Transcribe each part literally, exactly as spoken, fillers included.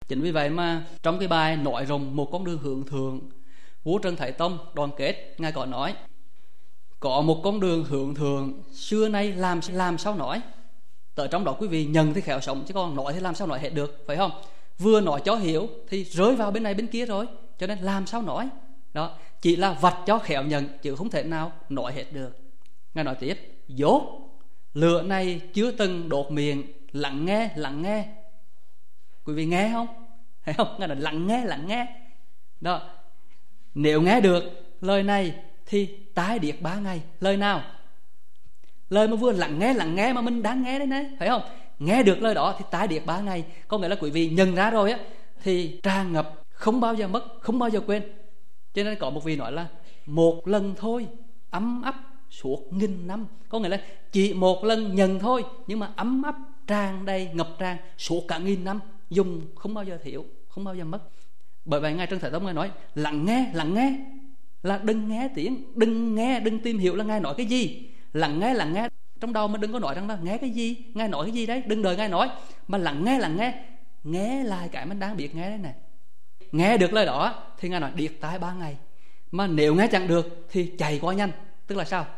Chính vì vậy mà trong cái bài nói rộng một con đường hướng thượng, vua Trần Thái Tông đoàn kết ngài có nói: có một con đường hướng thượng xưa nay làm làm sao nói. Tới trong đó quý vị nhận thì khéo sống, chứ còn nói thì làm sao nói hết được, phải không? Vừa nói cho hiểu thì rơi vào bên này bên kia rồi, cho nên làm sao nói. Đó, chỉ là vạch cho khéo nhận chứ không thể nào nói hết được. Ngài nói tiếp: dốt lửa này chưa từng đột miệng, lặng nghe lặng nghe. Quý vị nghe không? Thấy không? Ngài nói lặng nghe lặng nghe. Đó, nếu nghe được lời này thì tái điệt ba ngày. Lời nào? Lời mà vừa lặng nghe lặng nghe mà mình đang nghe đấy nè, phải không? Nghe được lời đó thì tái điệt ba ngày. Có nghĩa là quý vị nhận ra rồi á thì tràn ngập, không bao giờ mất, không bao giờ quên. Cho nên có một vị nói là một lần thôi ấm ấp suốt nghìn năm. Có nghĩa là chỉ một lần nhận thôi, nhưng mà ấm ấp tràn đầy, ngập tràn suốt cả nghìn năm, dùng không bao giờ thiếu, không bao giờ mất. Bởi vậy ngài Trần Thái Tông ngài nói lặng nghe lặng nghe là đừng nghe tiếng, đừng nghe, đừng tìm hiểu là ngài nói cái gì. Lặng nghe lặng nghe trong đầu mình đừng có nói rằng là nghe cái gì, ngài nói cái gì đấy, đừng đợi ngài nói, mà lặng nghe lặng nghe, nghe lại cái mình đang biết nghe đấy này. Nghe được lời đó thì ngài nói điệt tai ba ngày, mà nếu nghe chẳng được thì chạy quá nhanh. Tức là sao?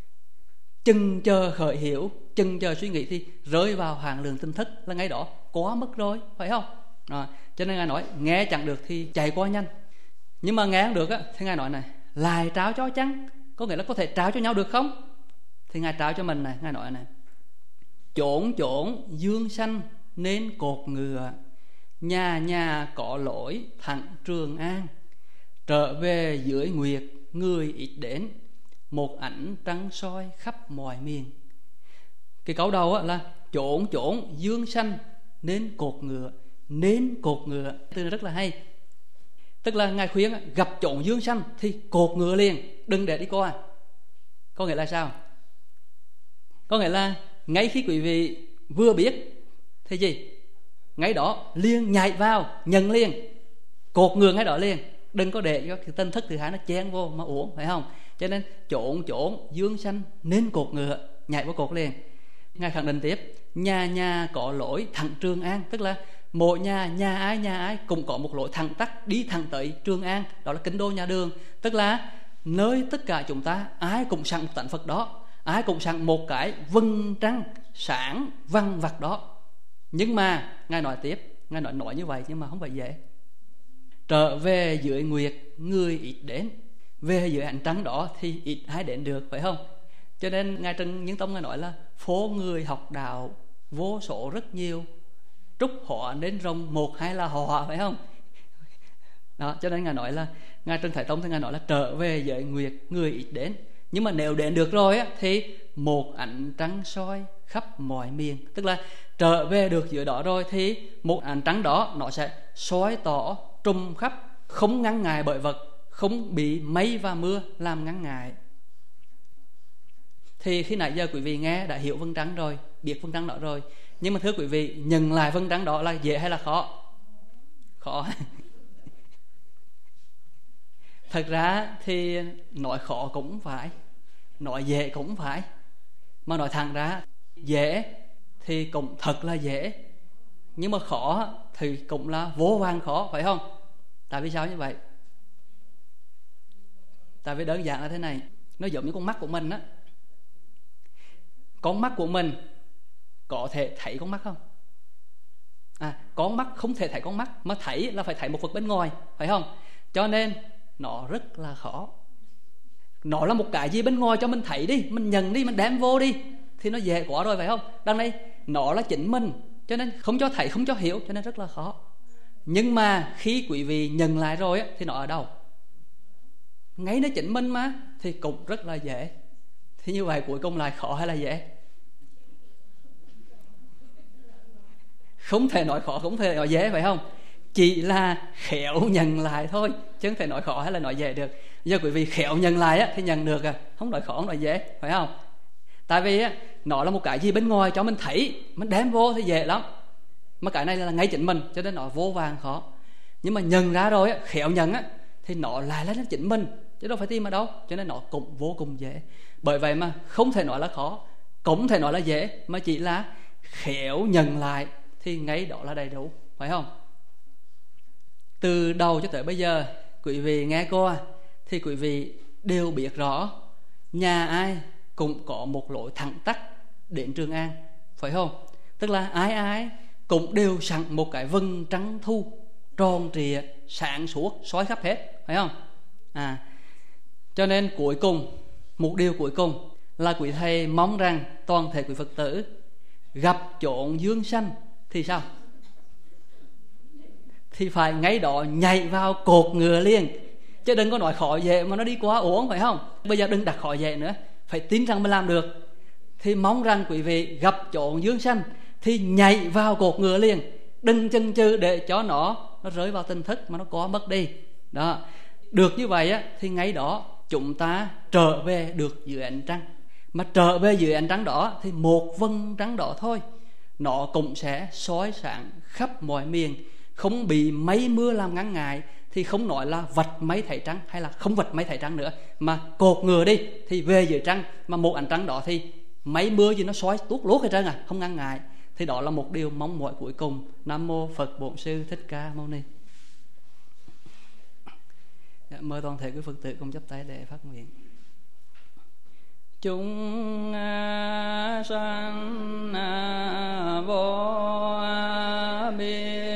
Chừng chờ khởi hiểu, chừng chờ suy nghĩ thì rơi vào hàng lượng tinh thức, là ngay đó quá mất rồi, phải không? À, cho nên ngài nói nghe chẳng được thì chạy quá nhanh. Nhưng mà nghe không được á thì ngài nói này: lại trao cho chăng? Có nghĩa là có thể trao cho nhau được không? Thì ngài trao cho mình này, ngài nói này: chốn chốn dương sanh nên cột ngựa, nhà nhà có lỗi thẳng Trường An, trở về dưới nguyệt người ít đến, một ảnh trăng soi khắp mọi miền. Cái câu đầu á là chốn chốn dương sanh nên cột ngựa. Nên cột ngựa từ này rất là hay. Tức là ngài khuyên gặp chốn dương sanh thì cột ngựa liền, đừng để đi qua. Có nghĩa là sao? Có nghĩa là ngay khi quý vị vừa biết thì gì? Ngay đó liền nhảy vào, nhận liền, cột ngựa ngay đó liền. Đừng có để cho cái tinh thức thứ hai nó chen vô mà uổng, phải không? Cho nên chốn chốn dương sanh nên cột ngựa, nhảy vào cột liền. Ngài khẳng định tiếp: nhà nhà có lối thẳng Trường An. Tức là mỗi nhà, nhà ai nhà ai cũng có một lối thẳng tắc đi thẳng tới Trường An, đó là kinh đô nhà Đường. Tức là nơi tất cả chúng ta ai cũng sẵn một tánh Phật đó, ai cũng sẵn một cái vân trăng sáng văn vặt đó. Nhưng mà ngài nói tiếp, ngài nói nói như vậy nhưng mà không phải dễ. Trở về dưới nguyệt người ít đến, về dưới ánh trăng đó thì ít ai đến được, phải không? Cho nên ngài Trần Nhân Tông ngài nói là phố người học đạo vô số rất nhiều, trúc họ đến rồng một hai là họ, phải không? Đó, cho nên ngài nói là ngài Trần Thái Tông thì ngài nói là trở về dưới nguyệt người ít đến, nhưng mà nếu đến được rồi á thì một ánh trăng soi khắp mọi miền. Tức là trở về được dưới đó rồi thì một ánh trăng đó nó sẽ soi tỏ trùm khắp, không ngăn ngại bởi vật, không bị mây và mưa làm ngăn ngại. Thì khi nãy giờ quý vị nghe đã hiểu vân trăng rồi, biết vân trăng đó rồi. Nhưng mà thưa quý vị, nhận lại vân trăng đó là dễ hay là khó? Khó. Thật ra thì nói khó cũng phải, nói dễ cũng phải. Mà nói thẳng ra, dễ thì cũng thật là dễ, nhưng mà khó thì cũng là vô vàn khó, phải không? Tại vì sao như vậy? Tại vì đơn giản là thế này. Nó giống như con mắt của mình á. Con mắt của mình có thể thấy con mắt không? À, con mắt không thể thấy con mắt, mà thấy là phải thấy một vật bên ngoài, phải không? Cho nên nó rất là khó. Nó là một cái gì bên ngoài cho mình thấy đi, mình nhận đi, mình đem vô đi thì nó dễ quá rồi, phải không? Đằng này nó là chính mình, cho nên không cho thấy, không cho hiểu, cho nên rất là khó. Nhưng mà khi quý vị nhận lại rồi á, thì nó ở đâu? Ngay nó chính mình mà, thì cũng rất là dễ. Thì như vậy cuối cùng là khó hay là dễ? Không thể nói khó, không thể nói dễ, phải không? Chỉ là khéo nhận lại thôi, chứ không thể nói khó hay là nói dễ được. Giờ quý vị khéo nhận lại á, thì nhận được à. Không nói khó, không nói dễ, phải không? Tại vì á, nó là một cái gì bên ngoài cho mình thấy, mình đem vô thì dễ lắm. Mà cái này là ngay chính mình, cho nên nó vô vàn khó. Nhưng mà nhận ra rồi á, khéo nhận á, thì nó lại là chính mình, chứ đâu phải tìm ở đâu. Cho nên nó cũng vô cùng dễ. Bởi vậy mà không thể nói là khó, cũng thể nói là dễ, mà chỉ là khéo nhận lại thì ngay đó là đầy đủ, phải không? Từ đầu cho tới bây giờ quý vị nghe qua thì quý vị đều biết rõ nhà ai cũng có một lối thẳng tắc đến Trường An, phải không? Tức là ai ai cũng đều sẵn một cái vầng trăng thu tròn trịa sáng suốt soi khắp hết, phải không? À, cho nên cuối cùng, một điều cuối cùng là quý thầy mong rằng toàn thể quý Phật tử gặp chốn dương sanh thì sao? Thì phải ngay đó nhảy vào cột ngựa liền, chứ đừng có nói khỏi về mà nó đi quá uổng, phải không? Bây giờ đừng đặt khỏi về nữa, phải tin rằng mình làm được. Thì mong rằng quý vị gặp chốn dương sanh thì nhảy vào cột ngựa liền, đừng chần chừ để cho nó nó rơi vào tinh thức mà nó có mất đi. Đó, được như vậy á, thì ngay đó chúng ta trở về được dưới ánh trăng. Mà trở về dưới ánh trăng đó thì một vầng trăng đó thôi, nó cũng sẽ soi sáng khắp mọi miền, không bị mây mưa làm ngăn ngại. Thì không nói là vật mấy thảy trăng hay là không vật mấy thảy trăng nữa, mà cột ngựa đi thì về dưới trăng, mà một ánh trăng đó thì mấy mưa gì nó soi tuốt lốt hết trơn à, không ngăn ngại. Thì đó là một điều mong mỏi cuối cùng. Nam mô Phật Bổn Sư Thích Ca Mâu Ni. Mời toàn thể quý Phật tử cùng chắp tay để phát nguyện. Chúng sanh vô biên